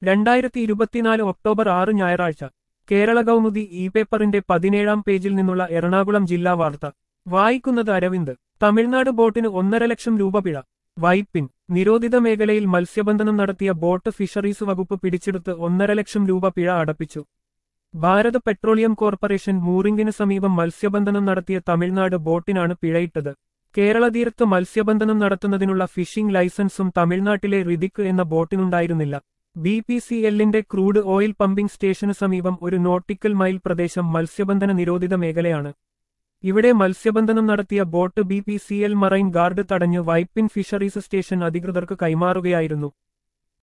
2024 October 6 ഞായറാഴ്ച Kerala Kaumudi E പേപ്പറിന്റെ 17-ാം പേജിൽ നിന്നുള്ള എറണാകുളം ജില്ലാ വാർത്ത വായിക്കുന്നത് അരവിന്ദ്. തമിഴ്നാട് ബോട്ടിന് 1.5 ലക്ഷം രൂപ പിഴ. വൈപ്പിൻ. നിരോധിത മേഖലയിൽ മത്സ്യബന്ധനം നടത്തിയ ബോട്ട് ഫിഷറീസ് വകുപ്പ് പിടിച്ചെടുത്ത് 1.5 ലക്ഷം രൂപ പിഴ അടപ്പിച്ചു. ഭാരത് പെട്രോളിയം കോർപ്പറേഷൻ മൂറിംഗിന് സമീപം മത്സ്യബന്ധനം നടത്തിയ തമിഴ്നാട് ബോട്ടിനാണ് പിഴയിട്ടത്. കേരള തീരത്ത് മത്സ്യബന്ധനം നടത്തുന്നതിനുള്ള ഫിഷിംഗ് ലൈസൻസും തമിഴ്നാട്ടിലെ റിദിക് എന്ന ബോട്ടിനുണ്ടായിരുന്നില്ല. BPCLന്റെ ക്രൂഡ് ഓയിൽ പമ്പിംഗ് സ്റ്റേഷന് സമീപം ഒരു നോട്ടിക്കൽ മൈൽ പ്രദേശം മത്സ്യബന്ധന നിരോധിത മേഖലയാണ്. ഇവിടെ മത്സ്യബന്ധനം നടത്തിയ ബോട്ട് BPCL മറൈൻ ഗാർഡ് തടഞ്ഞ് വൈപ്പിൻ ഫിഷറീസ് സ്റ്റേഷൻ അധികൃതർക്ക് കൈമാറുകയായിരുന്നു.